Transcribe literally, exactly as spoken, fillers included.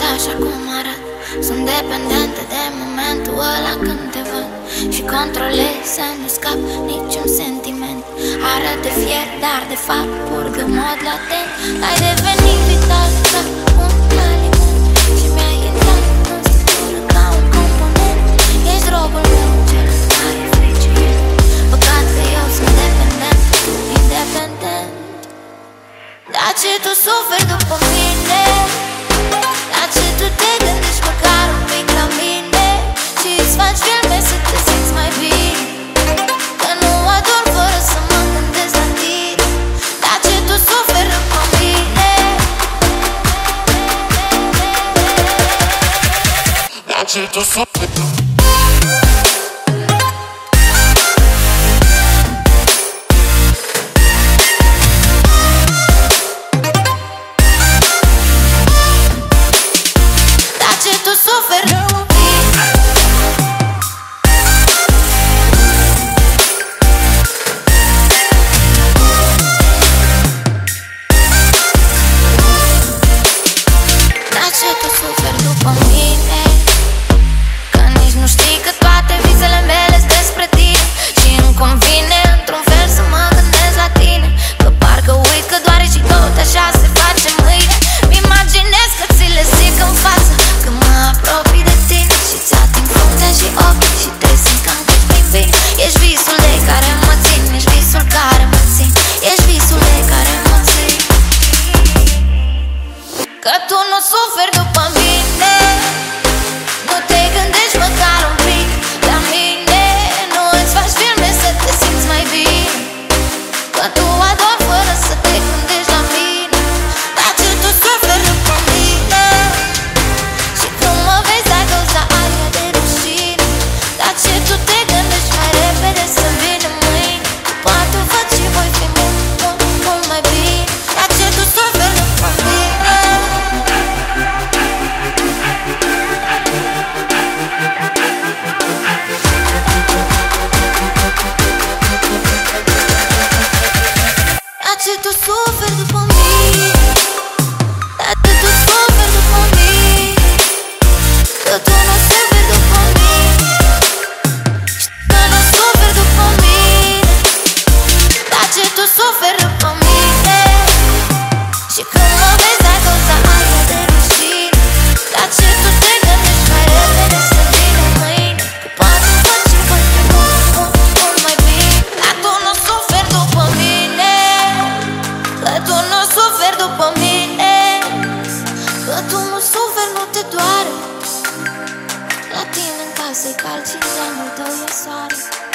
așa cum arăt. Sunt dependentă de momentul ăla când te văd și controlez să nu scap niciun sentiment. Arăt de fier, dar de fapt curg în mod latent. Ai devenit vital ca un aliment și mi-ai intrat în structură ca un component. Ești robul meu, cel care frigie. Păcat că eu sunt dependent, independent. Dar ce tu suferi după mine? Dar ce tu te gândești măcar un pic la mine? Și îți faci filme să te simți mai bine? Că nu ador fără să mă gândesc la tine. Dar ce tu suferi după mine? Dar ce tu suferi după mine? Că tu nu suferi după mine, nu te gândești măcar un pic la mine. Nu îți faci filme să te simți mai bine, că tu adori fără să te gândești la mine. Dar ce tu suferi după mine? Și când mă vezi ai cauza aia de rușine. Dar ce tu te gândești mai repede să vină mâine? Poate văd și voi fi mult, mult, mult mai bine. Dar ce tu suferi după mine? Ce tu suferi după mine? Dar ce tu suferi după mine? Că tu nu suferi după mine. Știi că nu suferi după mine. Dar ce tu suferi după mine? Și când mă vezi ai cauza aia de rușine. Dar ce tu te gândești mai repede să vină mâine? Că poate văd și voi fi mult, mult, mult mai bine. Dar tu nu suferi după mine, că tu nu suferi după mine, că tu nu suferi, nu te doare. La tine în casă e cald și în geamul tău e soare.